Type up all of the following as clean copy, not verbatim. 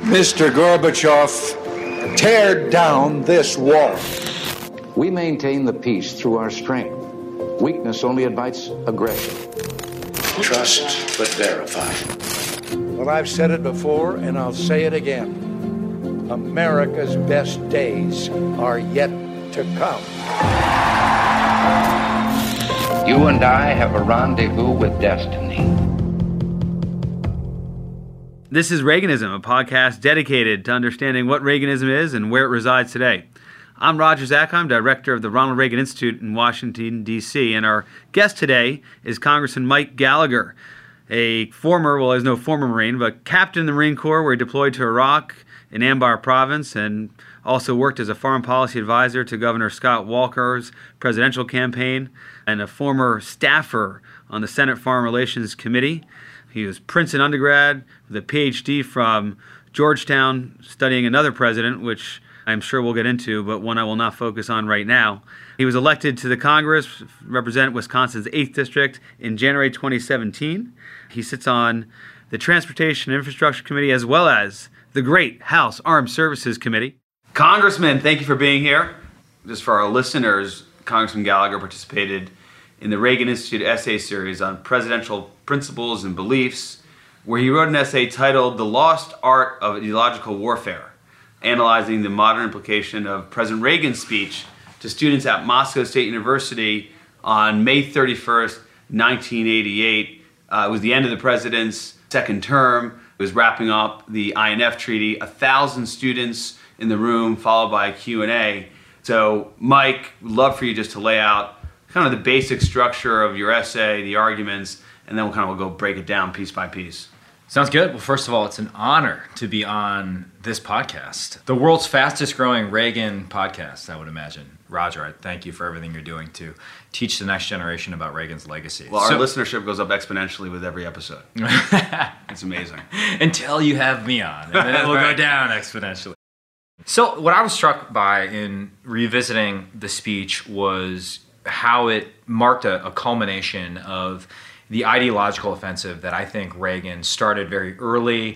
Mr. Gorbachev, tear down this wall. We maintain the peace through our strength. Weakness only invites aggression. Trust but verify. Well, I've said it before, and I'll say it again. America's best days are yet to come. You and I have a rendezvous with destiny. This is Reaganism, a podcast dedicated to understanding what Reaganism is and where it resides today. I'm Roger Zakheim, director of the Ronald Reagan Institute in Washington, D.C., and our guest today is Congressman Mike Gallagher, a former, well, there's no former Marine, but captain in the Marine Corps where he deployed to Iraq in Anbar Province and also worked as a foreign policy advisor to Governor Scott Walker's presidential campaign and a former staffer on the Senate Foreign Relations Committee. He was Princeton undergrad with a PhD from Georgetown studying another president, which I'm sure we'll get into, but one I will not focus on right now. He was elected to the Congress, represent Wisconsin's 8th District in January 2017. He sits on the Transportation and Infrastructure Committee as well as the great House Armed Services Committee. Congressman, thank you for being here. Just for our listeners, Congressman Gallagher participated in the Reagan Institute essay series on presidential principles and beliefs, where he wrote an essay titled The Lost Art of Ideological Warfare, analyzing the modern implication of President Reagan's speech to students at Moscow State University on May 31st, 1988. It was the end of the president's second term. It was wrapping up the INF Treaty. 1,000 students in the room, followed by a Q&A. So, Mike, would love for you just to lay out kind of the basic structure of your essay, the arguments, and then we'll go break it down piece by piece. Sounds good. Well, first of all, it's an honor to be on this podcast, the world's fastest growing Reagan podcast, I would imagine. Roger, I thank you for everything you're doing to teach the next generation about Reagan's legacy. Well, our listenership goes up exponentially with every episode. It's amazing. Until you have me on, and then it will go down exponentially. So what I was struck by in revisiting the speech was how it marked a culmination of the ideological offensive that I think Reagan started very early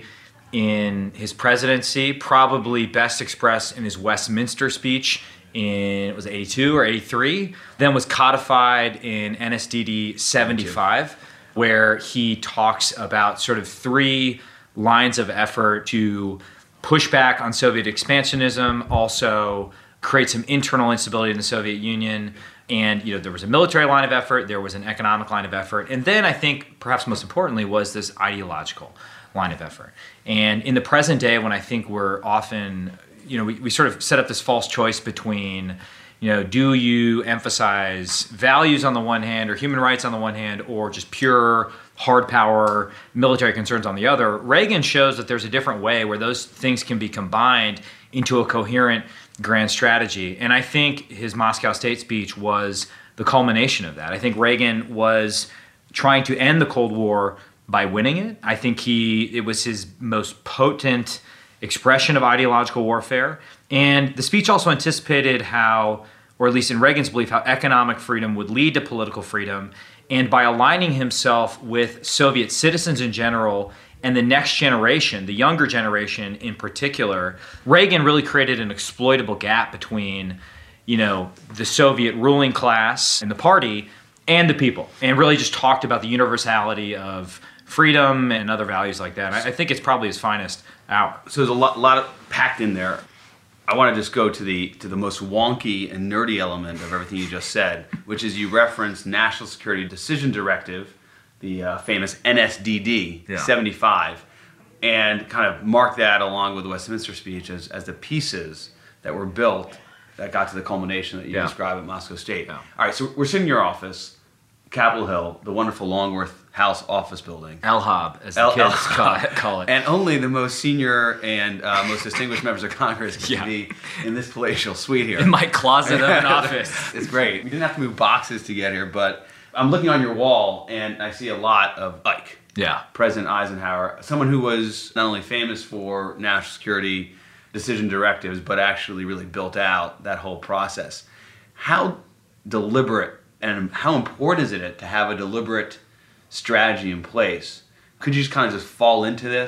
in his presidency, probably best expressed in his Westminster speech in, was it 82 or 83, then was codified in NSDD 75, where he talks about sort of three lines of effort to push back on Soviet expansionism, also create some internal instability in the Soviet Union. And there was a military line of effort, there was an economic line of effort, and then I think perhaps most importantly was this ideological line of effort. And in the present day, when I think we're often, we sort of set up this false choice between, do you emphasize values on the one hand or human rights on the one hand or just pure hard power military concerns on the other. Reagan shows that there's a different way where those things can be combined into a coherent grand strategy. And I think his Moscow State speech was the culmination of that. I think Reagan was trying to end the Cold War by winning it. I think it was his most potent expression of ideological warfare. And the speech also anticipated how, or at least in Reagan's belief, how economic freedom would lead to political freedom. And by aligning himself with Soviet citizens in general and the next generation, the younger generation in particular, Reagan really created an exploitable gap between, the Soviet ruling class and the party and the people, and really just talked about the universality of freedom and other values like that. I think it's probably his finest hour. So there's a lot of packed in there. I want to just go to the most wonky and nerdy element of everything you just said, which is you referenced National Security Decision Directive, the famous NSDD 75, and kind of mark that along with the Westminster speech as the pieces that were built that got to the culmination that you describe at Moscow State. Yeah. All right, so we're sitting in your office, Capitol Hill, the wonderful Longworth House office building. LHOB, as the kids call it. And only the most senior and most distinguished members of Congress can be in this palatial suite here. In my closet of an office. It's great. You didn't have to move boxes to get here, but I'm looking on your wall, and I see a lot of Ike. Yeah. President Eisenhower, someone who was not only famous for national security decision directives, but actually really built out that whole process. How deliberate and how important is it to have a deliberate strategy in place? Could you just kind of fall into this?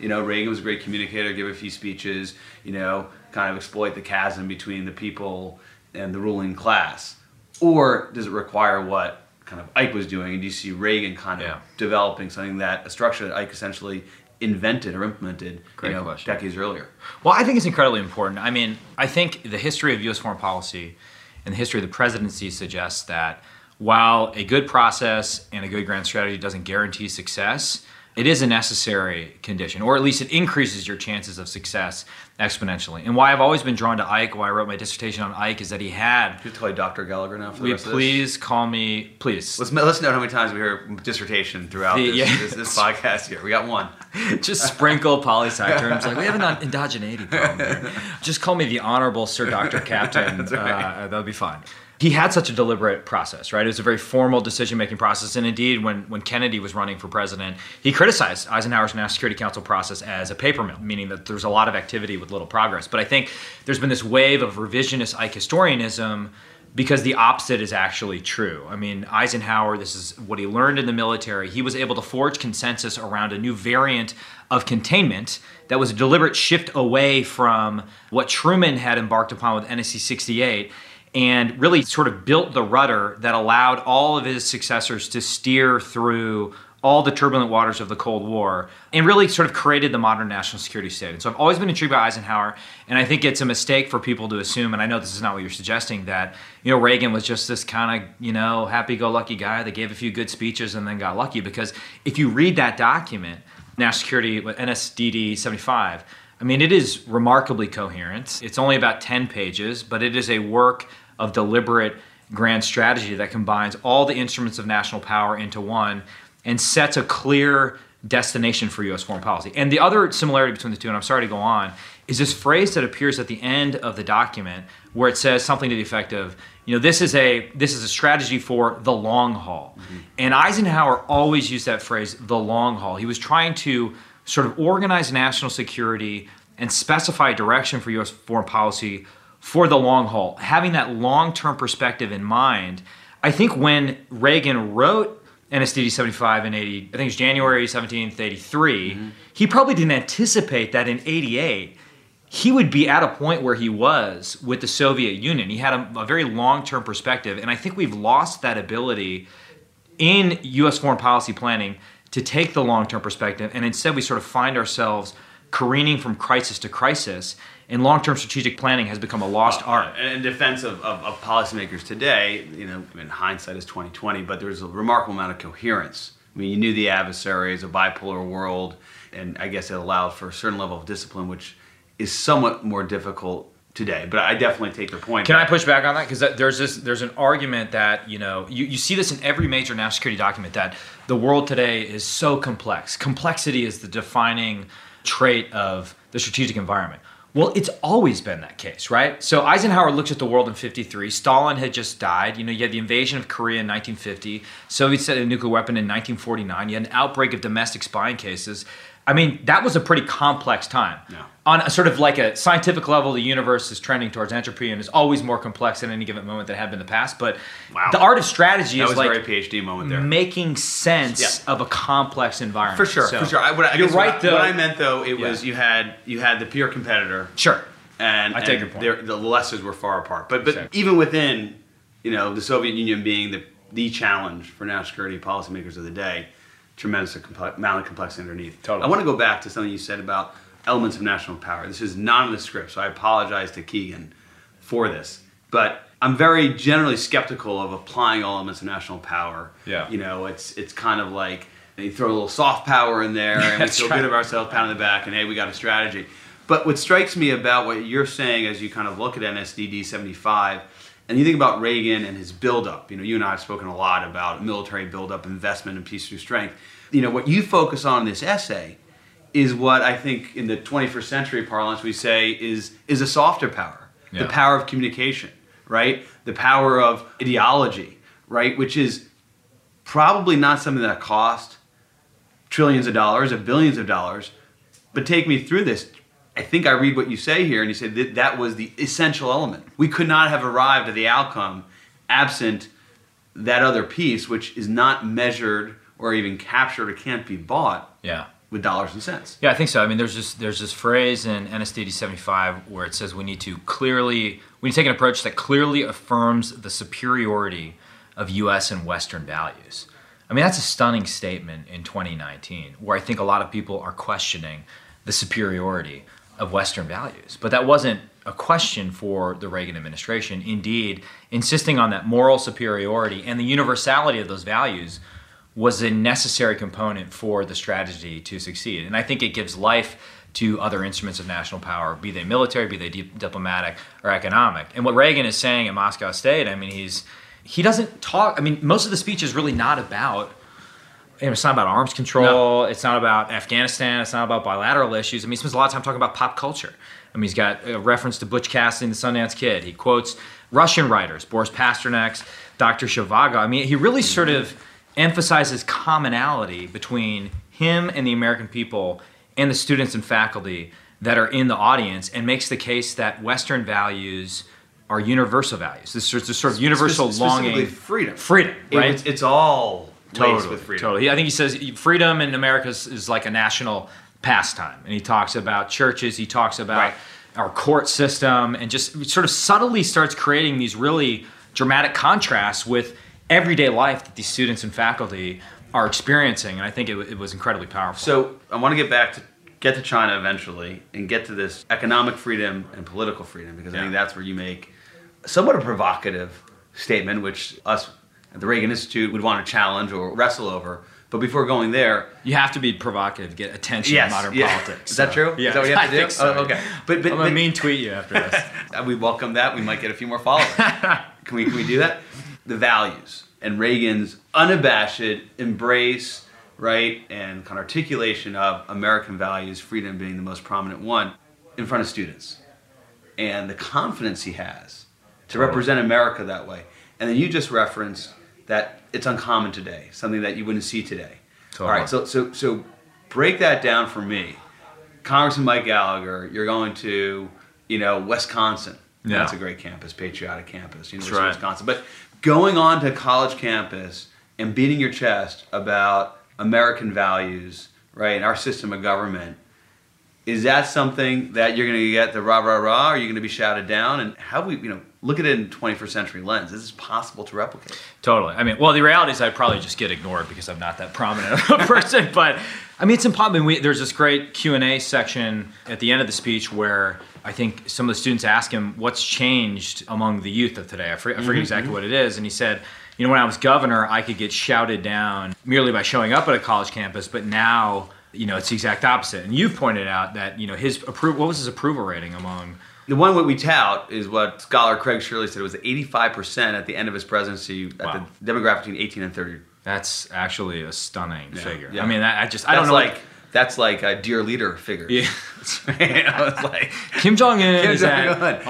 Reagan was a great communicator, give a few speeches, kind of exploit the chasm between the people and the ruling class? Or does it require what kind of Ike was doing, and do you see Reagan kind of developing a structure that Ike essentially invented or implemented decades earlier? Well, I think it's incredibly important. I mean, I think the history of U.S. foreign policy and the history of the presidency suggests that while a good process and a good grand strategy doesn't guarantee success, it is a necessary condition, or at least it increases your chances of success exponentially. And why I've always been drawn to Ike, why I wrote my dissertation on Ike, is that he had... You call you Dr. Gallagher now for the rest of this? Please call me, please. Let's note how many times we hear dissertation throughout this podcast here. We got one. Just sprinkle poli-sci terms like, we have an indigeneity problem here. Just call me the Honorable Sir Dr. Captain. That's right. That'll be fine. He had such a deliberate process, right? It was a very formal decision-making process. And indeed, when Kennedy was running for president, he criticized Eisenhower's National Security Council process as a paper mill, meaning that there's a lot of activity with little progress. But I think there's been this wave of revisionist Ike historianism because the opposite is actually true. I mean, Eisenhower, this is what he learned in the military. He was able to forge consensus around a new variant of containment that was a deliberate shift away from what Truman had embarked upon with NSC 68, and really sort of built the rudder that allowed all of his successors to steer through all the turbulent waters of the Cold War and really sort of created the modern national security state. And so I've always been intrigued by Eisenhower, and I think it's a mistake for people to assume, and I know this is not what you're suggesting, that Reagan was just this kind of happy-go-lucky guy that gave a few good speeches and then got lucky. Because if you read that document, National Security, NSDD 75, I mean, it is remarkably coherent. It's only about 10 pages, but it is a work of deliberate grand strategy that combines all the instruments of national power into one and sets a clear destination for U.S. foreign policy. And the other similarity between the two, and I'm sorry to go on, is this phrase that appears at the end of the document where it says something to the effect of, this is a strategy for the long haul. Mm-hmm. And Eisenhower always used that phrase, the long haul. He was trying to sort of organize national security and specify direction for U.S. foreign policy for the long haul, having that long-term perspective in mind. I think when Reagan wrote NSDD 75 in 80, I think it was January 17th, 83, he probably didn't anticipate that in 88, he would be at a point where he was with the Soviet Union. He had a very long-term perspective, and I think we've lost that ability in U.S. foreign policy planning to take the long-term perspective, and instead we sort of find ourselves careening from crisis to crisis, and long-term strategic planning has become a lost art. And in defense of policymakers today, hindsight is 20/20, but there's a remarkable amount of coherence. I mean, you knew the adversaries, a bipolar world, and I guess it allowed for a certain level of discipline, which is somewhat more difficult today. But I definitely take the point. Can I push back on that? Because there's an argument that, you see this in every major national security document, that the world today is so complex. Complexity is the defining trait of the strategic environment. Well, it's always been that case, right? So Eisenhower looks at the world in 53. Stalin had just died. You had the invasion of Korea in 1950. Soviets had a nuclear weapon in 1949. You had an outbreak of domestic spying cases. I mean, that was a pretty complex time. Yeah. On a sort of like a scientific level, the universe is trending towards entropy and is always more complex at any given moment than it had been in the past. But the art of strategy is like a very PhD moment there. Making sense of a complex environment. For sure. You're right, though. What I meant, though, it was you had the peer competitor. Sure. And I take your point. The lessons were far apart. But even within, the Soviet Union being the challenge for national security policymakers of the day, tremendous amount of complexity underneath. Totally. I want to go back to something you said about elements of national power. This is not in the script, so I apologize to Keegan for this. But I'm very generally skeptical of applying all elements of national power. Yeah. It's kind of like you throw a little soft power in there, and we feel good of ourselves, pat on the back, and hey, we got a strategy. But what strikes me about what you're saying as you kind of look at NSDD 75, and you think about Reagan and his buildup, you and I have spoken a lot about military buildup, investment, and peace through strength. What you focus on in this essay is what I think in the 21st century parlance we say is a softer power, the power of communication, right? The power of ideology, right? Which is probably not something that cost trillions of dollars or billions of dollars. But take me through this. I think I read what you say here, and you say that was the essential element. We could not have arrived at the outcome absent that other piece, which is not measured or even captured or can't be bought. Yeah. with dollars and cents. Yeah, I think so. I mean, there's this phrase in NSDD 75 where it says we need to take an approach that clearly affirms the superiority of U.S. and Western values. I mean, that's a stunning statement in 2019, where I think a lot of people are questioning the superiority of Western values. But that wasn't a question for the Reagan administration. Indeed, insisting on that moral superiority and the universality of those values was a necessary component for the strategy to succeed. And I think it gives life to other instruments of national power, be they military, be they diplomatic, or economic. And what Reagan is saying at Moscow State, I mean, he doesn't talk, I mean, most of the speech is really not about, it's not about arms control, It's not about Afghanistan, it's not about bilateral issues. I mean, he spends a lot of time talking about pop culture. I mean, he's got a reference to Butch Cassidy and the Sundance Kid. He quotes Russian writers, Boris Pasternak's Dr. Zhivago. I mean, he really sort of emphasizes commonality between him and the American people and the students and faculty that are in the audience, and makes the case that Western values are universal values. This sort of universal longing. Freedom. Freedom, right? It's all laced with freedom. Totally. I think he says freedom in America is like a national pastime. And he talks about churches, he talks about our court system, and just sort of subtly starts creating these really dramatic contrasts with everyday life that these students and faculty are experiencing. And I think it was incredibly powerful. So I want to get to China eventually and get to this economic freedom and political freedom, because I think that's where you make somewhat a provocative statement, which us at the Reagan Institute would want to challenge or wrestle over. But before going there, you have to be provocative to get attention in modern politics. Is that true? Yeah, is that what you have to do? I think so. Oh, okay. But I'm gonna mean tweet you after this. We welcome that. We might get a few more followers. Can we do that? The values and Reagan's unabashed embrace, right, and kind of articulation of American values, freedom being the most prominent one, in front of students, and the confidence he has to represent America that way. And then you just referenced that it's uncommon today, something that you wouldn't see today. Totally. All right, so break that down for me. Congressman Mike Gallagher, you're going to, Wisconsin. Yeah. That's a great campus, patriotic campus, University of Wisconsin. But going on to college campus and beating your chest about American values, right, and our system of government, is that something that you're going to get the rah-rah-rah? Are you going to be shouted down? And how we, look at it in 21st century lens. Is this possible to replicate? Totally. I mean, well, the reality is I'd probably just get ignored because I'm not that prominent of a person. But, I mean, it's impossible. There's this great Q&A section at the end of the speech where I think some of the students ask him, what's changed among the youth of today? I forget exactly what it is. And he said, when I was governor, I could get shouted down merely by showing up at a college campus. But now, it's the exact opposite. And you've pointed out that, his approval. What was his approval rating among? The one that we tout is what scholar Craig Shirley said. It was 85% at the end of his presidency at the demographic between 18 and 30. That's actually a stunning figure. Yeah. I mean, I don't know. That's like a dear leader figure. Yeah. It's like Kim Jong-un is at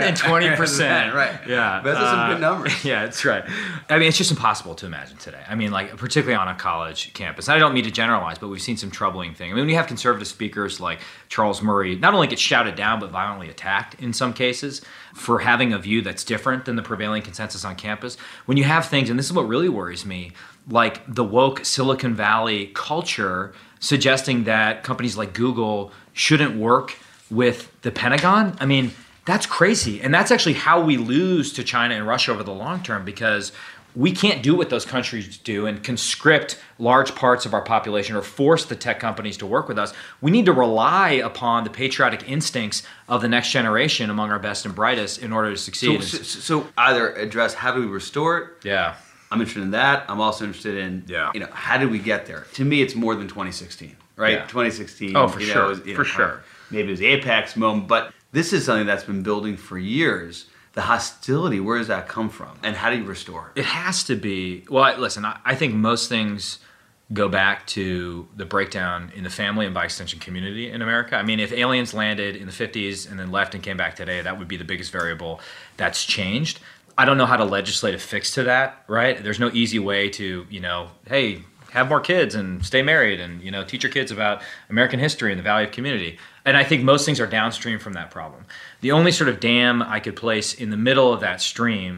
120%. Right. Yeah. Those are some good numbers. Yeah, that's right. I mean, it's just impossible to imagine today. I mean, particularly on a college campus. And I don't mean to generalize, but we've seen some troubling things. I mean, when you have conservative speakers like Charles Murray, not only get shouted down, but violently attacked in some cases for having a view that's different than the prevailing consensus on campus. When you have things, and this is what really worries me, like the woke Silicon Valley culture suggesting that companies like Google shouldn't work with the Pentagon. I mean, that's crazy. And that's actually how we lose to China and Russia over the long term, because we can't do what those countries do and conscript large parts of our population or force the tech companies to work with us. We need to rely upon the patriotic instincts of the next generation among our best and brightest in order to succeed. So either address how do we restore it? Yeah. I'm interested in that. I'm also interested in, how did we get there? To me, it's more than 2016, right? Yeah. 2016. Oh, for sure. For sure. Maybe it was the apex moment, but this is something that's been building for years. The hostility, where does that come from? And how do you restore it? It has to be, well, listen, I think most things go back to the breakdown in the family and by extension community in America. I mean, if aliens landed in the 50s and then left and came back today, that would be the biggest variable that's changed. I don't know how to legislate a fix to that, right? There's no easy way to, hey, have more kids and stay married and, teach your kids about American history and the value of community. And I think most things are downstream from that problem. The only sort of dam I could place in the middle of that stream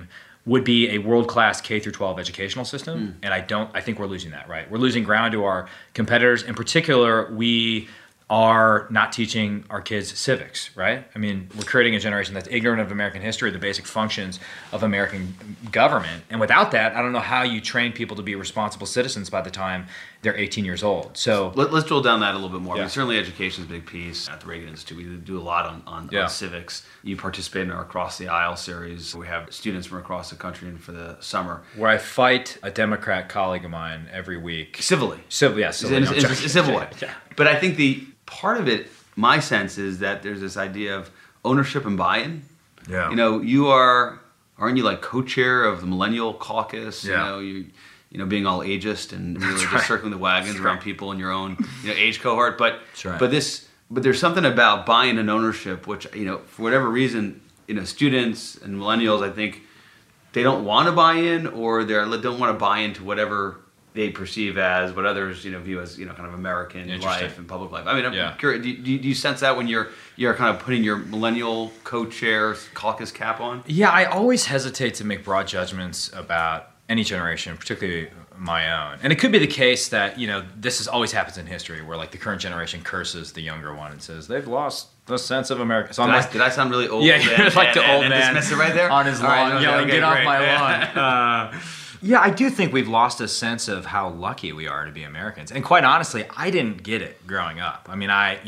would be a world-class K through 12 educational system. And I think we're losing that, right? We're losing ground to our competitors. In particular, we are not teaching our kids civics, right? I mean, we're creating a generation that's ignorant of American history, the basic functions of American government. And without that, I don't know how you train people to be responsible citizens by the time they're 18 years old. So let's drill down that a little bit more. Yeah. I mean, certainly education is a big piece at the Reagan Institute. We do a lot on civics. You participate in our Across the Aisle series. We have students from across the country in for the summer. where I fight a Democrat colleague of mine every week. Civilly. Civilly. In a civil way. Yeah. But I think the part of it, my sense is that there's this idea of ownership and buy-in. Yeah. You know, aren't you like co-chair of the Millennial Caucus? Yeah. You know, being all ageist and really just right. circling the wagons That's around right. people in your own age cohort. But right. but there's something about buy-in and ownership, which, you know, for whatever reason, you know, students and millennials, I think, they don't want to buy in, or they don't want to buy into whatever they perceive as what others, you know, view as, you know, kind of American life and public life. I mean, I'm curious, do you sense that when you're kind of putting your millennial co-chair caucus cap on? Yeah, I always hesitate to make broad judgments about any generation, particularly my own. And it could be the case that, you know, always happens in history where like the current generation curses the younger one and says they've lost the sense of America. So did I sound really old? Yeah, you're like the old man dismiss it right there? on his lawn yelling, "Get off my great. lawn." Yeah, I do think we've lost a sense of how lucky we are to be Americans. And quite honestly, I didn't get it growing up. I mean,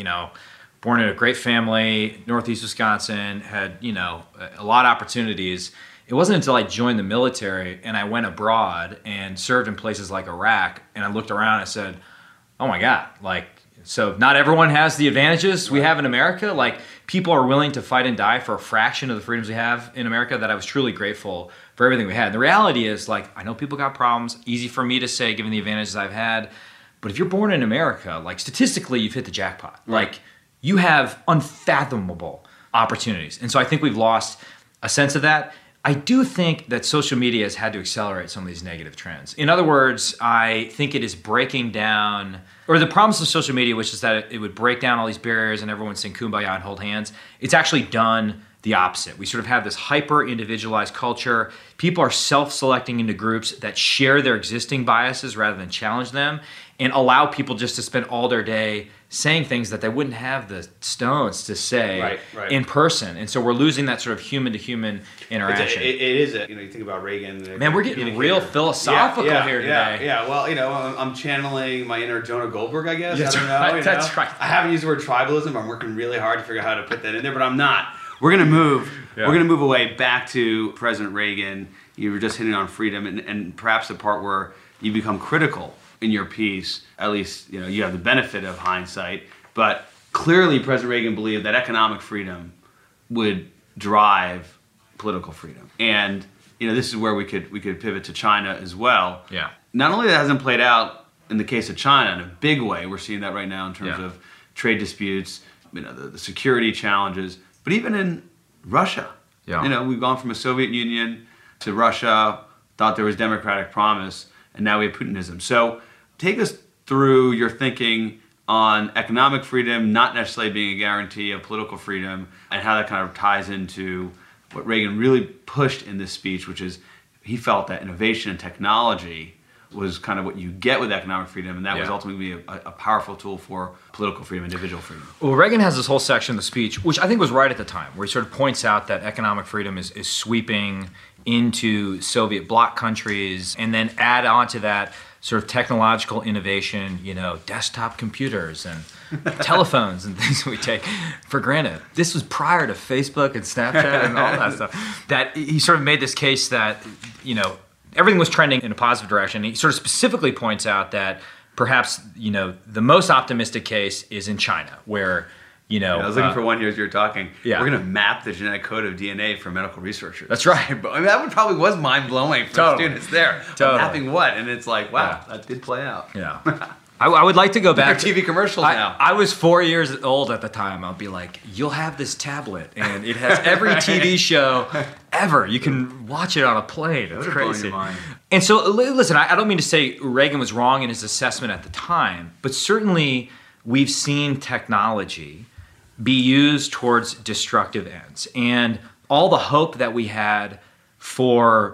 born in a great family, Northeast Wisconsin, had, you know, a lot of opportunities. It wasn't until I joined the military and I went abroad and served in places like Iraq, and I looked around and I said, oh my God, like, so not everyone has the advantages we have in America. Like, people are willing to fight and die for a fraction of the freedoms we have in America, that I was truly grateful for everything we had. And the reality is, like, I know people got problems, easy for me to say given the advantages I've had, but if you're born in America, like, statistically, you've hit the jackpot. Right. Like, you have unfathomable opportunities. And so I think we've lost a sense of that. I do think that social media has had to accelerate some of these negative trends. In other words, I think it is breaking down, or the promise of social media, which is that it would break down all these barriers and everyone would sing Kumbaya and hold hands, it's actually done the opposite. We sort of have this hyper-individualized culture. People are self-selecting into groups that share their existing biases rather than challenge them, and allow people just to spend all their day saying things that they wouldn't have the stones to say in person. And so we're losing that sort of human-to-human interaction. It is you know, you think about Reagan. Man, we're getting real philosophical here today. Yeah, well, you know, I'm channeling my inner Jonah Goldberg, I guess. That's I don't know. right. You That's know? right. I haven't used the word tribalism. I'm working really hard to figure out how to put that in there, but I'm not. We're gonna move. Yeah. We're gonna move away back to President Reagan. You were just hitting on freedom, and perhaps the part where you become critical in your piece. At least, you know, you have the benefit of hindsight, but clearly President Reagan believed that economic freedom would drive political freedom. And, you know, this is where we could pivot to China as well. Yeah. Not only that hasn't played out in the case of China in a big way, we're seeing that right now in terms of trade disputes, you know, the security challenges, but even in Russia. Yeah. You know, we've gone from a Soviet Union to Russia, thought there was democratic promise, and now we have Putinism. So take us through your thinking on economic freedom not necessarily being a guarantee of political freedom, and how that kind of ties into what Reagan really pushed in this speech, which is he felt that innovation and technology was kind of what you get with economic freedom, and that was ultimately a powerful tool for political freedom, individual freedom. Well, Reagan has this whole section of the speech, which I think was right at the time, where he sort of points out that economic freedom is sweeping into Soviet bloc countries, and then add on to that sort of technological innovation, you know, desktop computers and telephones and things we take for granted. This was prior to Facebook and Snapchat and all that stuff. That he sort of made this case that, you know, everything was trending in a positive direction. He sort of specifically points out that perhaps, you know, the most optimistic case is in China, where, you know, I was looking for one here as you were talking. Yeah. We're going to map the genetic code of DNA for medical researchers. That's right. I mean, that probably was mind-blowing for the students there. Totally. Mapping what? And it's like, wow, that did play out. Yeah. I would like to go back. They're TV commercials now. I was 4 years old at the time. I'll be like, you'll have this tablet, and it has every TV show ever. You can watch it on a plane. It's crazy. Your mind. And so, listen, I don't mean to say Reagan was wrong in his assessment at the time, but certainly we've seen technology be used towards destructive ends. And all the hope that we had for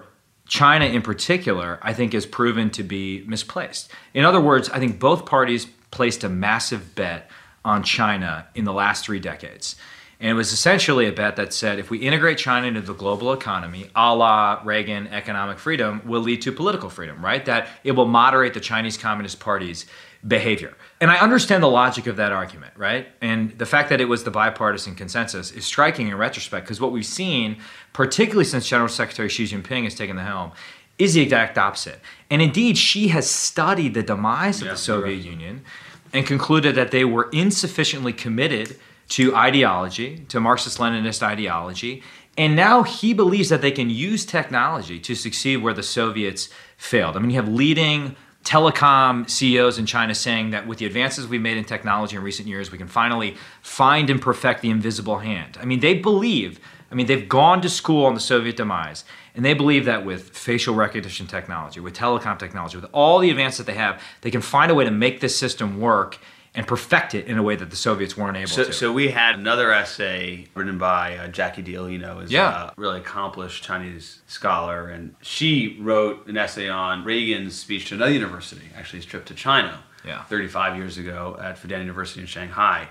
China in particular, I think, is proven to be misplaced. In other words, I think both parties placed a massive bet on China in the last 3 decades. And it was essentially a bet that said if we integrate China into the global economy, a la Reagan, economic freedom will lead to political freedom, right? That it will moderate the Chinese Communist Party's behavior. And I understand the logic of that argument, right? And the fact that it was the bipartisan consensus is striking in retrospect, because what we've seen, particularly since General Secretary Xi Jinping has taken the helm, is the exact opposite. And indeed, Xi has studied the demise of the Soviet Union and concluded that they were insufficiently committed to ideology, to Marxist-Leninist ideology, and now he believes that they can use technology to succeed where the Soviets failed. I mean, you have leading telecom CEOs in China saying that with the advances we've made in technology in recent years, we can finally find and perfect the invisible hand. I mean, they believe, they've gone to school on the Soviet demise, and they believe that with facial recognition technology, with telecom technology, with all the advances that they have, they can find a way to make this system work and perfect it in a way that the Soviets weren't able to. So we had another essay written by Jackie Deal, is a really accomplished Chinese scholar, and she wrote an essay on Reagan's speech to another university, actually his trip to China 35 years ago at Fudan University in Shanghai.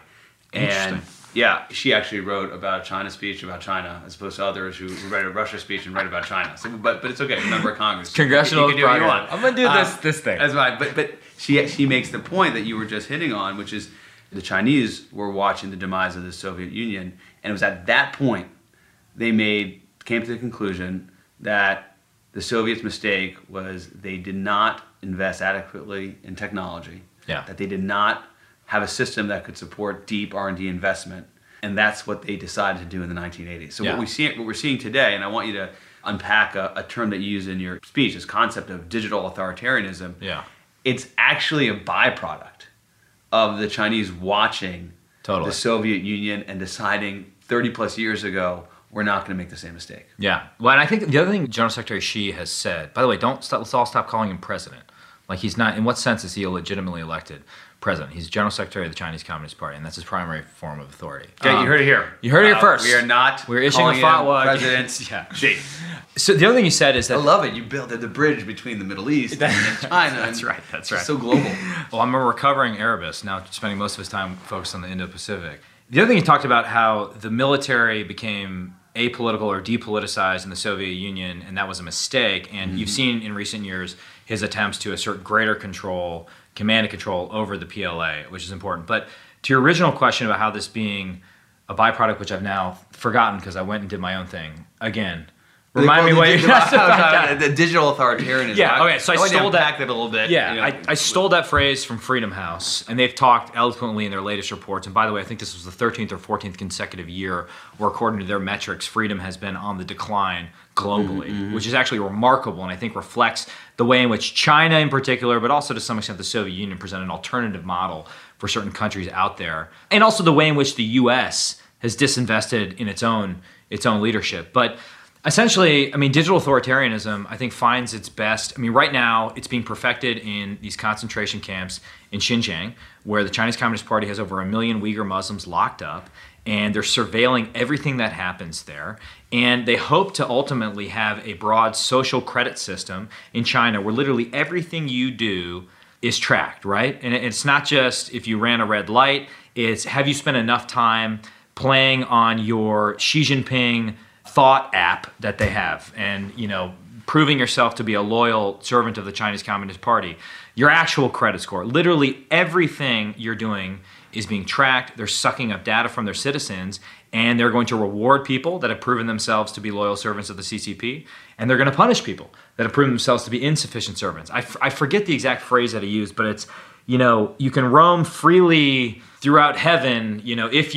And she actually wrote about a China speech about China, as opposed to others who write a Russia speech and write about China. So, but it's okay, member of Congress. Congressional you can do what you want. I'm going to do this thing. That's fine. But she makes the point that you were just hitting on, which is the Chinese were watching the demise of the Soviet Union, and it was at that point they came to the conclusion that the Soviets' mistake was they did not invest adequately in technology, that they did not have a system that could support deep R&D investment, and that's what they decided to do in the 1980s. So what we're seeing today, and I want you to unpack a term that you use in your speech, this concept of digital authoritarianism. It's actually a byproduct of the Chinese watching the Soviet Union and deciding 30 plus years ago, we're not going to make the same mistake. Yeah. Well, and I think the other thing General Secretary Xi has said, by the way, let's all stop calling him president. Like, he's not, in what sense is he a legitimately elected president? He's General Secretary of the Chinese Communist Party, and that's his primary form of authority. Okay, you heard it here. You heard it here first. We're issuing a fatwa. President Xi. So the other thing you said is that... I love it. You built the bridge between the Middle East and China. That's right. It's so global. Well, I'm a recovering Arabist, now spending most of his time focused on the Indo-Pacific. The other thing he talked about, how the military became apolitical or depoliticized in the Soviet Union, and that was a mistake. And you've seen in recent years his attempts to assert greater control, command and control over the PLA, which is important. But to your original question about how this being a byproduct, which I've now forgotten because I went and did my own thing again. Remind me what you asked about the digital authoritarianism. Yeah, okay, so I stole that a little bit. Yeah, I stole that phrase from Freedom House, and they've talked eloquently in their latest reports. And by the way, I think this was the 13th or 14th consecutive year where, according to their metrics, freedom has been on the decline globally, which is actually remarkable, and I think reflects the way in which China in particular, but also to some extent the Soviet Union, present an alternative model for certain countries out there, and also the way in which the U.S. has disinvested in its own leadership. But essentially, digital authoritarianism, I think, finds its best. Right now, it's being perfected in these concentration camps in Xinjiang, where the Chinese Communist Party has over 1 million Uyghur Muslims locked up, and they're surveilling everything that happens there. And they hope to ultimately have a broad social credit system in China where literally everything you do is tracked, right? And it's not just if you ran a red light, it's have you spent enough time playing on your Xi Jinping Thought app that they have, and proving yourself to be a loyal servant of the Chinese Communist Party, your actual credit score, literally everything you're doing is being tracked. They're sucking up data from their citizens, and they're going to reward people that have proven themselves to be loyal servants of the CCP, and they're going to punish people that have proven themselves to be insufficient servants. I forget the exact phrase that he used, but it's, you can roam freely throughout heaven, if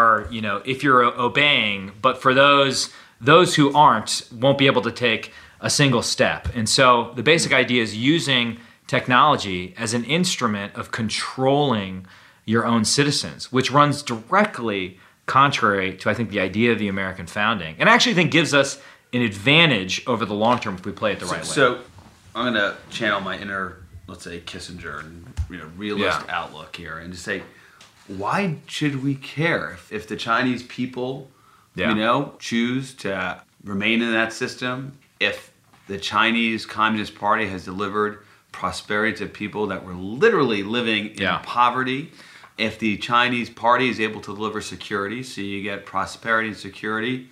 you're obeying, but for those who aren't, won't be able to take a single step. And so the basic idea is using technology as an instrument of controlling your own citizens, which runs directly contrary to, I think, the idea of the American founding, and I actually think gives us an advantage over the long term if we play it the right way. So I'm going to channel my inner, let's say, Kissinger and realist outlook here, and just say, why should we care if the Chinese people, choose to remain in that system? If the Chinese Communist Party has delivered prosperity to people that were literally living in poverty. If the Chinese Party is able to deliver security, so you get prosperity and security,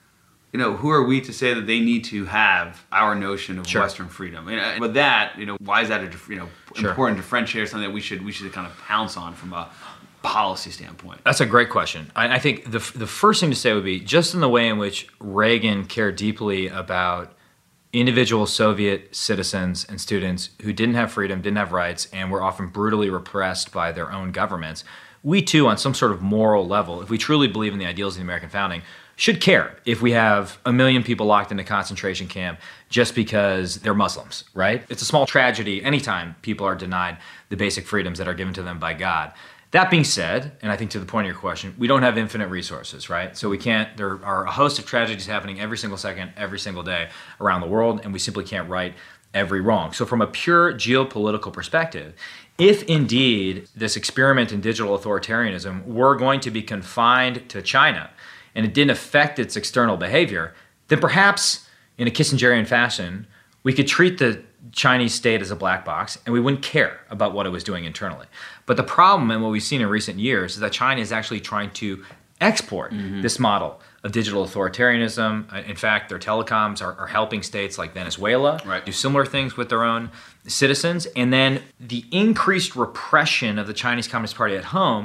who are we to say that they need to have our notion of Western freedom? But that, why is that important differentiator, something that we should kind of pounce on from a policy standpoint? That's a great question. I think the first thing to say would be, just in the way in which Reagan cared deeply about individual Soviet citizens and students who didn't have freedom, didn't have rights, and were often brutally repressed by their own governments, we too, on some sort of moral level, if we truly believe in the ideals of the American founding, should care if we have 1 million people locked in a concentration camp just because they're Muslims, right? It's a small tragedy anytime people are denied the basic freedoms that are given to them by God. That being said, and I think to the point of your question, we don't have infinite resources, right? So there are a host of tragedies happening every single second, every single day around the world, and we simply can't right every wrong. So from a pure geopolitical perspective, if indeed this experiment in digital authoritarianism were going to be confined to China, and it didn't affect its external behavior, then perhaps in a Kissingerian fashion, we could treat the Chinese state as a black box and we wouldn't care about what it was doing internally. But the problem, and what we've seen in recent years, is that China is actually trying to export this model of digital authoritarianism. In fact, their telecoms are helping states like Venezuela do similar things with their own citizens. And then the increased repression of the Chinese Communist Party at home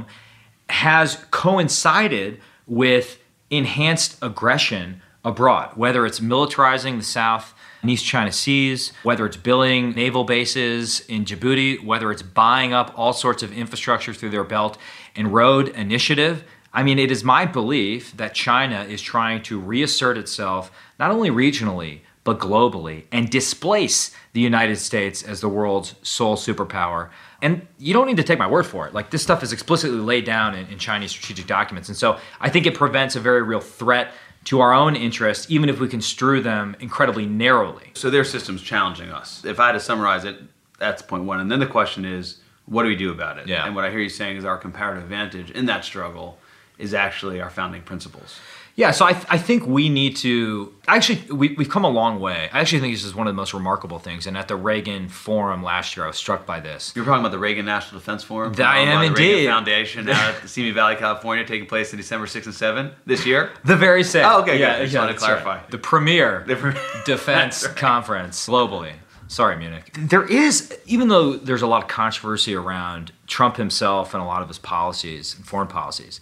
has coincided with enhanced aggression abroad, whether it's militarizing the South and East China Seas, whether it's building naval bases in Djibouti, whether it's buying up all sorts of infrastructure through their Belt and Road Initiative. I mean, it is my belief that China is trying to reassert itself not only regionally, but globally, and displace the United States as the world's sole superpower. And you don't need to take my word for it. Like, this stuff is explicitly laid down in Chinese strategic documents. And so I think it prevents a very real threat to our own interests, even if we construe them incredibly narrowly. So their system's challenging us. If I had to summarize it, that's point one. And then the question is, what do we do about it? Yeah. And what I hear you saying is our comparative advantage in that struggle is actually our founding principles. Yeah, so I think we need to, we've come a long way. I actually think this is one of the most remarkable things. And at the Reagan Forum last year, I was struck by this. You're talking about the Reagan National Defense Forum? I am indeed. The Reagan Foundation out at the Simi Valley, California, taking place in December 6th and 7th this year? The very same. Oh, okay, good. I just wanted to clarify. Right. The premier defense conference globally. Sorry, Munich. There is, even though there's a lot of controversy around Trump himself and a lot of his policies and foreign policies,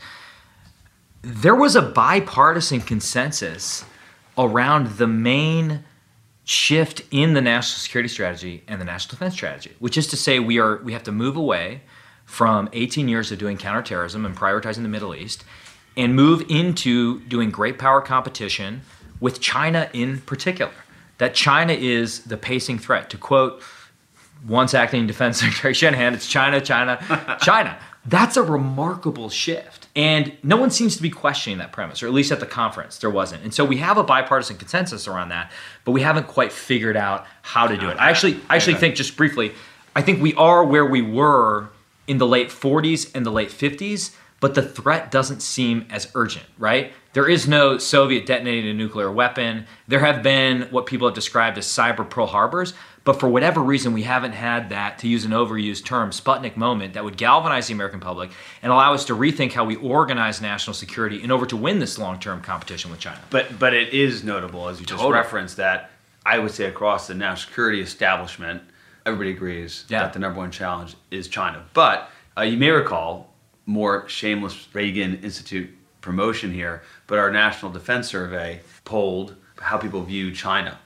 there was a bipartisan consensus around the main shift in the national security strategy and the national defense strategy, which is to say we have to move away from 18 years of doing counterterrorism and prioritizing the Middle East and move into doing great power competition with China in particular. That China is the pacing threat. To quote once acting Defense Secretary Shanahan, it's China, China, China. That's a remarkable shift. And no one seems to be questioning that premise, or at least at the conference, there wasn't. And so we have a bipartisan consensus around that, but we haven't quite figured out how to do it. I actually think, just briefly, I think we are where we were in the late 40s and the late 50s, but the threat doesn't seem as urgent, right? There is no Soviet detonating a nuclear weapon. There have been what people have described as cyber Pearl Harbors, but for whatever reason, we haven't had that, to use an overused term, Sputnik moment that would galvanize the American public and allow us to rethink how we organize national security in order to win this long-term competition with China. But it is notable, as you just referenced, that I would say across the national security establishment, everybody agrees that the number one challenge is China. But you may recall, more shameless Reagan Institute promotion here, but our National Defense Survey polled how people view China,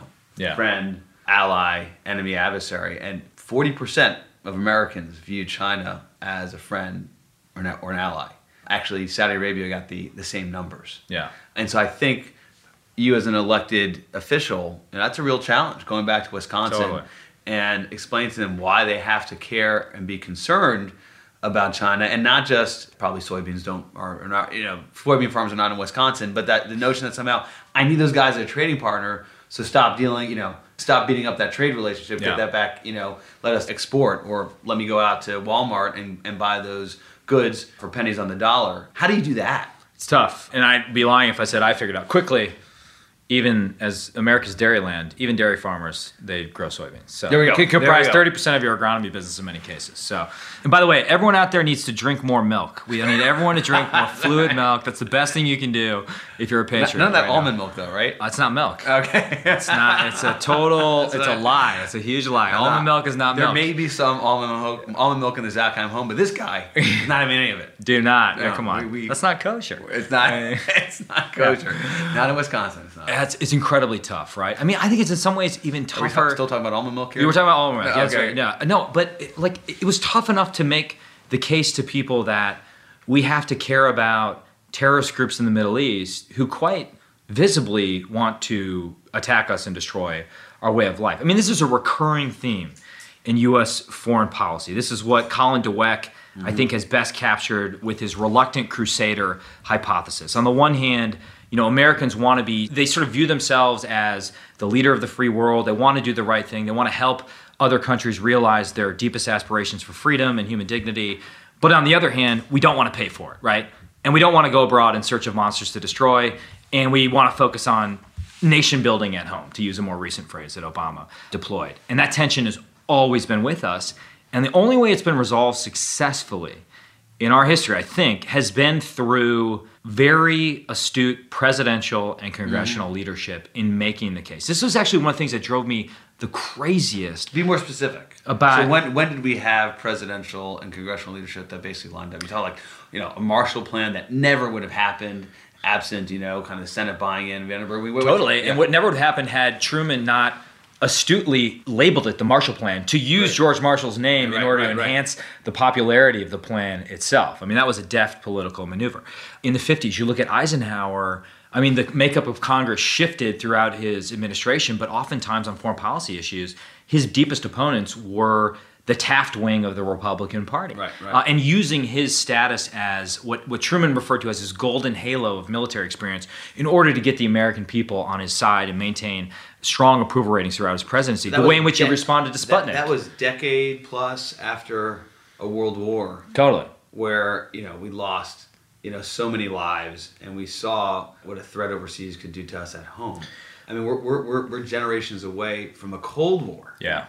friend, ally, enemy, adversary, and 40% of Americans view China as a friend or an ally. Actually, Saudi Arabia got the same numbers. Yeah. And so I think you as an elected official, that's a real challenge, going back to Wisconsin and explain to them why they have to care and be concerned about China, and not just probably soybean farms are not in Wisconsin, but that the notion that somehow I need those guys as a trading partner, so stop dealing, stop beating up that trade relationship, get that back, let us export, or let me go out to Walmart and buy those goods for pennies on the dollar. How do you do that? It's tough, and I'd be lying if I said I figured it out quickly. even as America's dairyland, even dairy farmers, they grow soybeans. So There we go. It can comprise There we go. 30% of your agronomy business in many cases. So, and by the way, everyone out there needs to drink more milk. I need everyone to drink more fluid milk. That's the best thing you can do if you're a patriot. None of that right almond now. milk, though, right? It's not milk. Okay. It's not. It's a total. It's a lie. It's a huge lie. Almond milk is not There milk. may be some almond milk in the Zackheim home, but this guy is not having any of it. Do not. No, Come on. we- That's not kosher. It's not. It's not kosher. Not in Wisconsin. It's not. It's incredibly tough, right? I mean, I think it's in some ways even Are we tougher. still talking about almond milk here? You were talking about almond milk. Yes, Okay. right. Yeah. No, but it was tough enough to make the case to people that we have to care about terrorist groups in the Middle East who quite visibly want to attack us and destroy our way of life. I mean, this is a recurring theme in U.S. foreign policy. This is what Colin Dweck, I think, has best captured with his reluctant crusader hypothesis. On the one hand, Americans want to be, they sort of view themselves as the leader of the free world. They want to do the right thing. They want to help other countries realize their deepest aspirations for freedom and human dignity. But on the other hand, we don't want to pay for it, right? And we don't want to go abroad in search of monsters to destroy. And we want to focus on nation building at home, to use a more recent phrase that Obama deployed. And that tension has always been with us. And the only way it's been resolved successfully in our history, I think, has been through very astute presidential and congressional leadership in making the case. This was actually one of the things that drove me the craziest. Be more specific. About- So when did we have presidential and congressional leadership that basically lined up? You talk a Marshall Plan that never would have happened absent, kind of the Senate buying in. Totally. And what never would have happened had Truman not astutely labeled it the Marshall Plan to use George Marshall's name in order to enhance the popularity of the plan itself. I mean, that was a deft political maneuver. In the 50s, you look at Eisenhower, the makeup of Congress shifted throughout his administration, but oftentimes on foreign policy issues, his deepest opponents were the Taft wing of the Republican Party. Right. And using his status as what Truman referred to as his golden halo of military experience in order to get the American people on his side and maintain strong approval ratings throughout his presidency. The way in which he responded to Sputnik. That was decade plus after a world war. Totally. Where, we lost, so many lives, and we saw what a threat overseas could do to us at home. I mean, we're generations away from a Cold War. Yeah.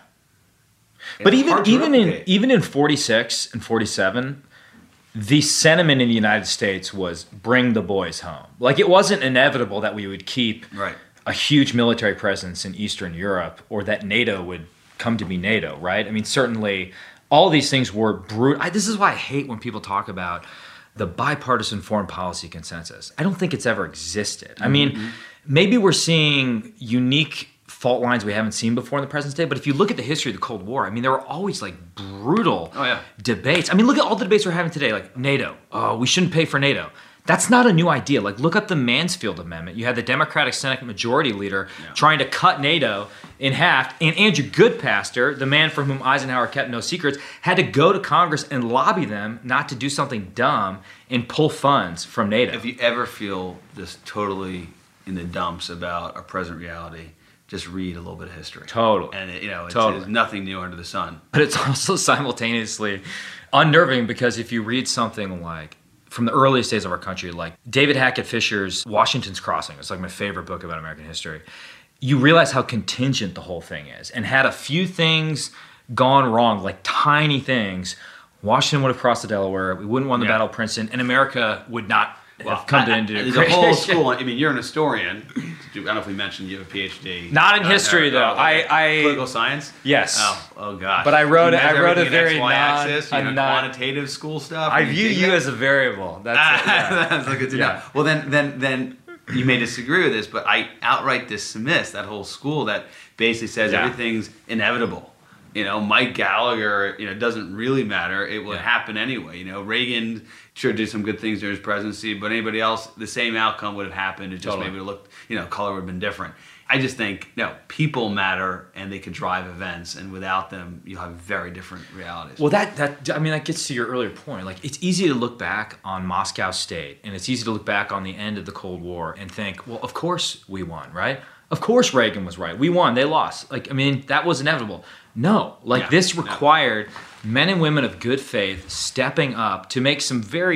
And But it's hard to replicate. even in 46 and 47, the sentiment in the United States was bring the boys home. Like, it wasn't inevitable that we would keep a huge military presence in Eastern Europe or that NATO would come to be NATO, right? I mean, certainly all these things were brutal. This is why I hate when people talk about the bipartisan foreign policy consensus. I don't think it's ever existed. I mean, maybe we're seeing unique fault lines we haven't seen before in the present day, but if you look at the history of the Cold War, I mean, there were always like brutal debates. I mean, look at all the debates we're having today, like NATO. Oh, we shouldn't pay for NATO. That's not a new idea. Like, look up the Mansfield Amendment. You had the Democratic Senate Majority Leader trying to cut NATO in half, and Andrew Goodpaster, the man from whom Eisenhower kept no secrets, had to go to Congress and lobby them not to do something dumb and pull funds from NATO. If you ever feel just totally in the dumps about our present reality, just read a little bit of history. Totally. And Totally. it's nothing new under the sun. But it's also simultaneously unnerving because if you read something like from the earliest days of our country, like David Hackett Fisher's Washington's Crossing, it's like my favorite book about American history, you realize how contingent the whole thing is. And had a few things gone wrong, like tiny things, Washington would have crossed the Delaware, we wouldn't have won the Battle of Princeton, and America would not have come into There's a whole school. I mean, you're an historian. I don't know if we mentioned you have a PhD. Not in history, though. Political science. Yes. Oh gosh. But I wrote You measure a everything in very X-Y-axis, non- quantitative school stuff. I view you as a variable. That's it, yeah. That's good to know. Well, then you may disagree with this, but I outright dismiss that whole school that basically says everything's inevitable. Mike Gallagher, doesn't really matter. It will happen anyway. Reagan sure did some good things during his presidency, but anybody else, the same outcome would have happened. It just maybe looked, color would have been different. I just think, people matter and they can drive events, and without them, you'll have very different realities. Well, that gets to your earlier point. Like, it's easy to look back on Moscow State, and it's easy to look back on the end of the Cold War and think, well, of course we won, right? Of course Reagan was right. We won. They lost. That was inevitable. No. This required men and women of good faith stepping up to make some very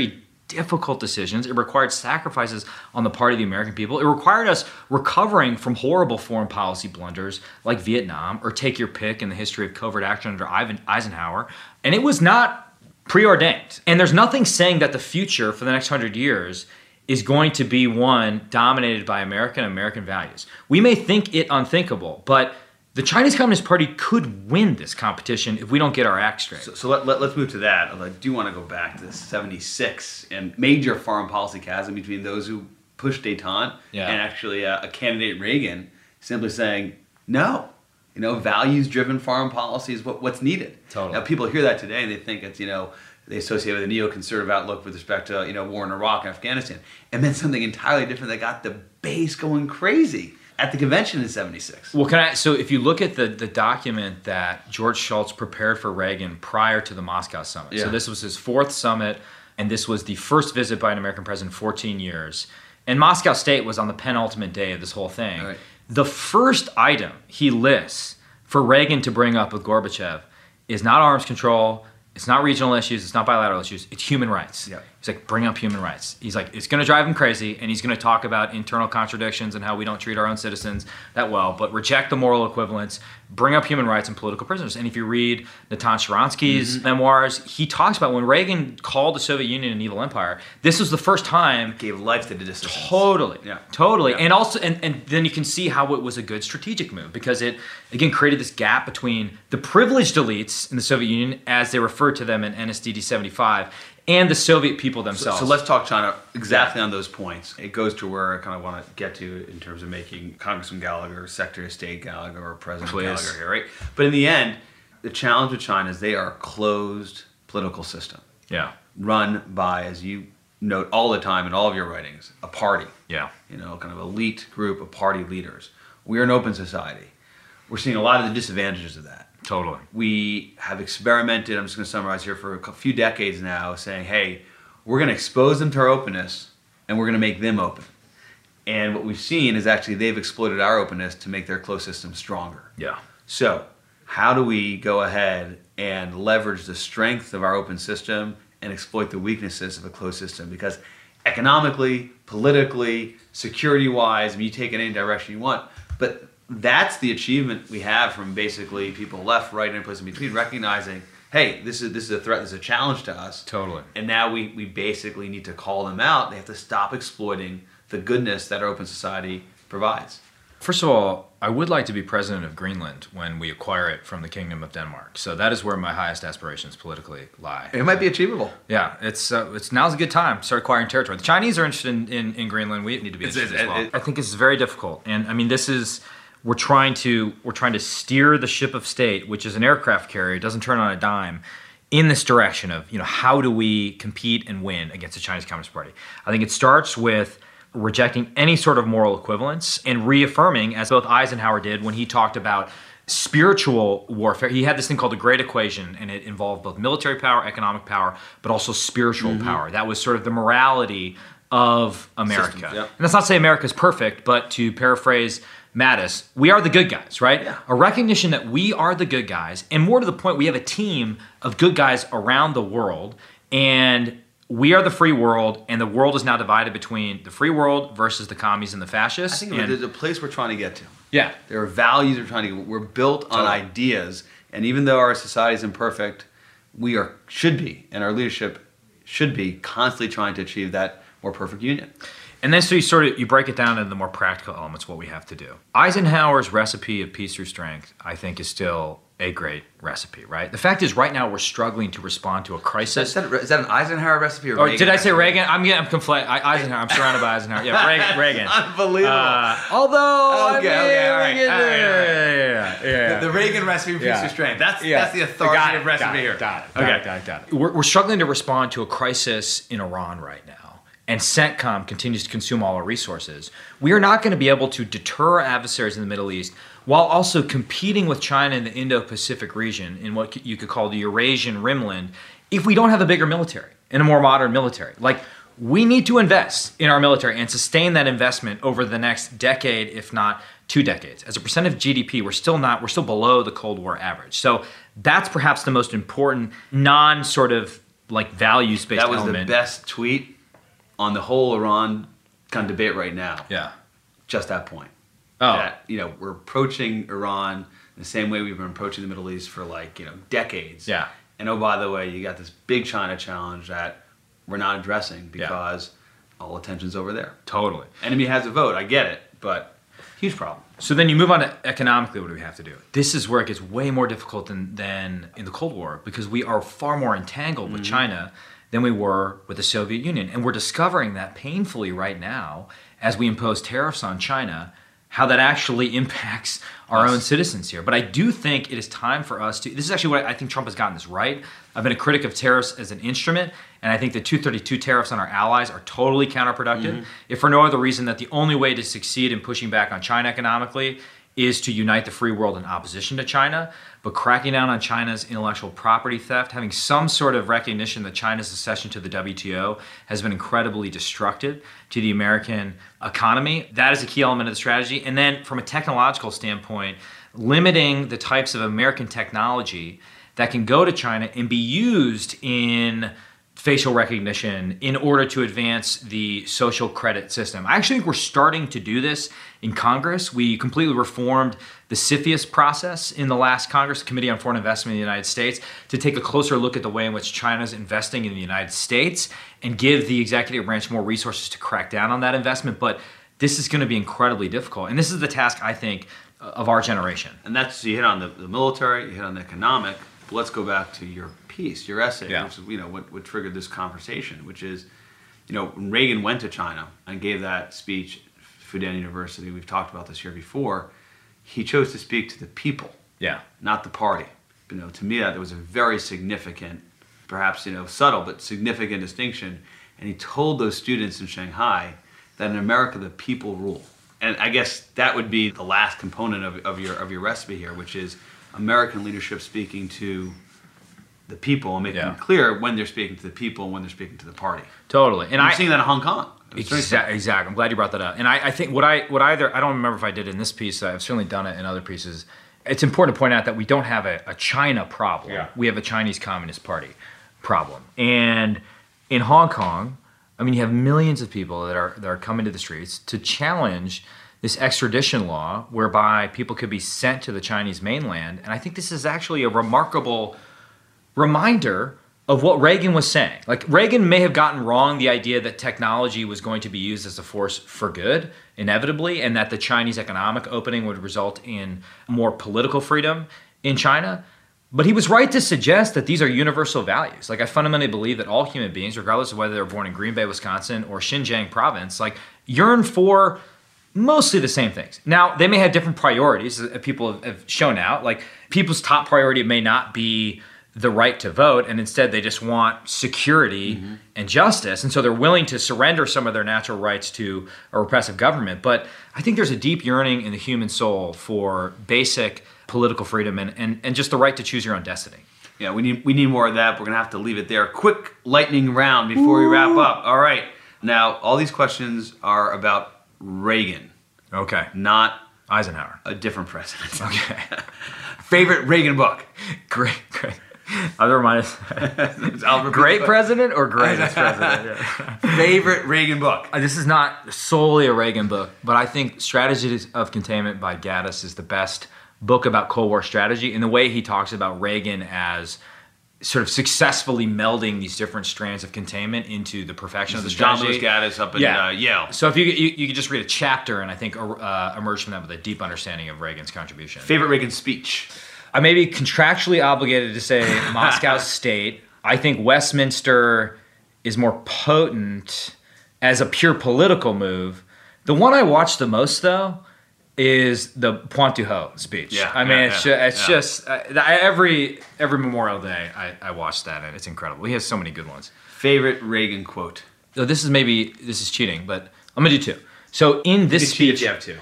difficult decisions. It required sacrifices on the part of the American people. It required us recovering from horrible foreign policy blunders like Vietnam, or take your pick in the history of covert action under Eisenhower. And it was not preordained. And there's nothing saying that the future for the next 100 years is going to be one dominated by American values. We may think it unthinkable, but the Chinese Communist Party could win this competition if we don't get our act straight. So let's move to that. I do want to go back to 76 and major foreign policy chasm between those who pushed détente and actually a candidate Reagan simply saying, no, values-driven foreign policy is what's needed. Totally. Now, people hear that today and they think it's, they associate with a neoconservative outlook with respect to, war in Iraq and Afghanistan. And then something entirely different that got the base going crazy at the convention in 76. Well, so if you look at the document that George Shultz prepared for Reagan prior to the Moscow summit. Yeah. So this was his 4th summit, and this was the first visit by an American president in 14 years. And Moscow State was on the penultimate day of this whole thing. Right. The first item he lists for Reagan to bring up with Gorbachev is not arms control, it's not regional issues, it's not bilateral issues, it's human rights. Yeah. He's like, bring up human rights. He's like, it's going to drive him crazy, and he's going to talk about internal contradictions and how we don't treat our own citizens that well, but reject the moral equivalence, bring up human rights and political prisoners. And if you read Natan Sharansky's memoirs, he talks about when Reagan called the Soviet Union an evil empire, this was the first time. Gave life to the dissidents. Totally. Yeah. Totally. Yeah. And also, and then you can see how it was a good strategic move, because it, again, created this gap between the privileged elites in the Soviet Union, as they referred to them in NSDD 75, and the Soviet people themselves. So let's talk China exactly on those points. It goes to where I kind of want to get to in terms of making Congressman Gallagher, Secretary of State Gallagher, or President Gallagher here, right? But in the end, the challenge with China is they are a closed political system. Yeah. Run by, as you note all the time in all of your writings, a party. Yeah. Kind of elite group of party leaders. We're an open society. We're seeing a lot of the disadvantages of that. Totally. We have experimented, I'm just going to summarize here, for a few decades now, saying, hey, we're going to expose them to our openness, and we're going to make them open. And what we've seen is actually they've exploited our openness to make their closed system stronger. Yeah. So how do we go ahead and leverage the strength of our open system and exploit the weaknesses of a closed system? Because economically, politically, security-wise, you take it any direction you want, but that's the achievement we have from basically people left, right, and place in between, recognizing, hey, this is a threat, this is a challenge to us. Totally. And now we basically need to call them out. They have to stop exploiting the goodness that our open society provides. First of all, I would like to be president of Greenland when we acquire it from the Kingdom of Denmark. So that is where my highest aspirations politically lie. It might be achievable. Yeah, it's now's a good time to start acquiring territory. The Chinese are interested in Greenland. We need to be interested as well. I think this is very difficult, and I mean we're trying to steer the ship of state, which is an aircraft carrier, doesn't turn on a dime, in this direction of how do we compete and win against the Chinese Communist Party. I think it starts with rejecting any sort of moral equivalence and reaffirming, as both Eisenhower did when he talked about spiritual warfare. He had this thing called the Great Equation, and it involved both military power, economic power, but also spiritual power. That was sort of the morality of America. Systems, yep. And that's not to say America's perfect, but to paraphrase Mattis, we are the good guys, right? Yeah. A recognition that we are the good guys, and more to the point, we have a team of good guys around the world, and we are the free world, and the world is now divided between the free world versus the commies and the fascists. I think there's a place we're trying to get to. Yeah. There are values we're trying to get. We're built on ideas, and even though our society is imperfect, we should be, and our leadership should be constantly trying to achieve that more perfect union. And then so you break it down into the more practical elements, what we have to do. Eisenhower's recipe of peace through strength, I think, is still a great recipe, right? The fact is, right now, we're struggling to respond to a crisis. Is that an Eisenhower recipe or Reagan? Did I say Reagan? I'm conflating. Eisenhower. I'm surrounded by Eisenhower. Yeah, Reagan. Unbelievable. Although, okay, all right. Yeah. The Reagan recipe for peace through strength. That's the authoritative recipe here. Got it. We're struggling to respond to a crisis in Iran right now. And CENTCOM continues to consume all our resources. We are not going to be able to deter our adversaries in the Middle East while also competing with China in the Indo-Pacific region in what you could call the Eurasian Rimland if we don't have a bigger military and a more modern military. Like, we need to invest in our military and sustain that investment over the next decade, if not 2 decades. As a percent of GDP, we're still below the Cold War average. So that's perhaps the most important non-sort of like values-based element. That was the best tweet on the whole Iran kind of debate right now. Yeah. Just that point. Oh. That, we're approaching Iran the same way we've been approaching the Middle East for decades. Yeah. And oh, by the way, you got this big China challenge that we're not addressing because all attention's over there. Totally. Enemy has a vote. I get it, but huge problem. So then you move on to economically, what do we have to do? This is where it gets way more difficult than in the Cold War, because we are far more entangled with China than we were with the Soviet Union. And we're discovering that painfully right now as we impose tariffs on China, how that actually impacts our own citizens here. But I do think it is time for us to, this is actually what I think Trump has gotten this right. I've been a critic of tariffs as an instrument, and I think the 232 tariffs on our allies are totally counterproductive, if for no other reason that the only way to succeed in pushing back on China economically is to unite the free world in opposition to China. But cracking down on China's intellectual property theft, having some sort of recognition that China's accession to the WTO has been incredibly destructive to the American economy, that is a key element of the strategy. And then from a technological standpoint, limiting the types of American technology that can go to China and be used in facial recognition in order to advance the social credit system. I actually think we're starting to do this in Congress. We completely reformed the CFIUS process in the last Congress, the Committee on Foreign Investment in the United States, to take a closer look at the way in which China's investing in the United States and give the executive branch more resources to crack down on that investment. But this is going to be incredibly difficult. And this is the task, I think, of our generation. And that's, you hit on the military, you hit on the economic. But let's go back to your piece, your essay, which is what triggered this conversation, which is, when Reagan went to China and gave that speech at Fudan University, we've talked about this here before, he chose to speak to the people, not the party. To me, that was a very significant, perhaps subtle but significant distinction. And he told those students in Shanghai that in America the people rule. And I guess that would be the last component of your recipe here, which is American leadership speaking to the people and making it clear when they're speaking to the people and when they're speaking to the party. Totally. And I'm seeing that in Hong Kong. Exactly. I'm glad you brought that up. And I think I don't remember if I did it in this piece. I've certainly done it in other pieces. It's important to point out that we don't have a China problem. Yeah. We have a Chinese Communist Party problem. And in Hong Kong, you have millions of people that are coming to the streets to challenge this extradition law whereby people could be sent to the Chinese mainland. And I think this is actually a remarkable reminder of what Reagan was saying. Like, Reagan may have gotten wrong the idea that technology was going to be used as a force for good, inevitably, and that the Chinese economic opening would result in more political freedom in China. But he was right to suggest that these are universal values. Like, I fundamentally believe that all human beings, regardless of whether they're born in Green Bay, Wisconsin, or Xinjiang province, yearn for mostly the same things. Now, they may have different priorities, as people have shown out. Like, people's top priority may not be the right to vote, and instead they just want security and justice, and so they're willing to surrender some of their natural rights to a repressive government. But I think there's a deep yearning in the human soul for basic political freedom and just the right to choose your own destiny. Yeah, we need more of that. We're going to have to leave it there. Quick lightning round before we wrap up. All right. Now, all these questions are about Reagan. Okay. Not Eisenhower. A different president. Okay. Favorite Reagan book? Great. Other minus great president or greatest president? Yeah. Favorite Reagan book? This is not solely a Reagan book, but I think Strategies of Containment by Gaddis is the best book about Cold War strategy, in the way he talks about Reagan as sort of successfully melding these different strands of containment into the perfection of the strategy. John Lewis Gaddis up in Yale. So if you could just read a chapter and I think emerge from that with a deep understanding of Reagan's contribution. Favorite Reagan speech? I may be contractually obligated to say Moscow State. I think Westminster is more potent as a pure political move. The one I watched the most, though, is the Pointe-du-Hoc speech. It's just every Memorial Day I watch that, and it's incredible. He has so many good ones. Favorite Reagan quote? So this is cheating, but I'm gonna do two. So in this speech,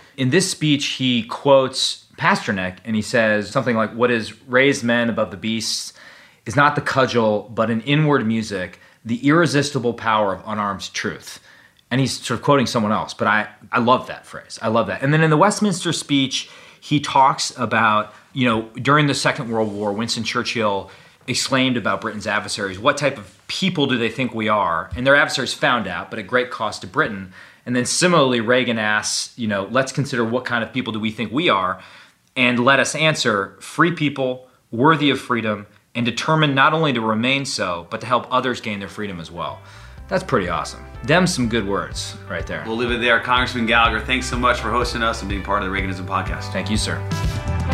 he quotes Pasternak, and he says something like, "What has raised men above the beasts is not the cudgel, but an inward music, the irresistible power of unarmed truth." And he's sort of quoting someone else, but I love that phrase. I love that. And then in the Westminster speech, he talks about, during the Second World War, Winston Churchill exclaimed about Britain's adversaries, what type of people do they think we are? And their adversaries found out, but at great cost to Britain. And then similarly, Reagan asks, let's consider what kind of people do we think we are, and let us answer, free people, worthy of freedom, and determined not only to remain so, but to help others gain their freedom as well. That's pretty awesome. Them some good words right there. We'll leave it there. Congressman Gallagher, thanks so much for hosting us and being part of the Reaganism podcast. Thank you, sir.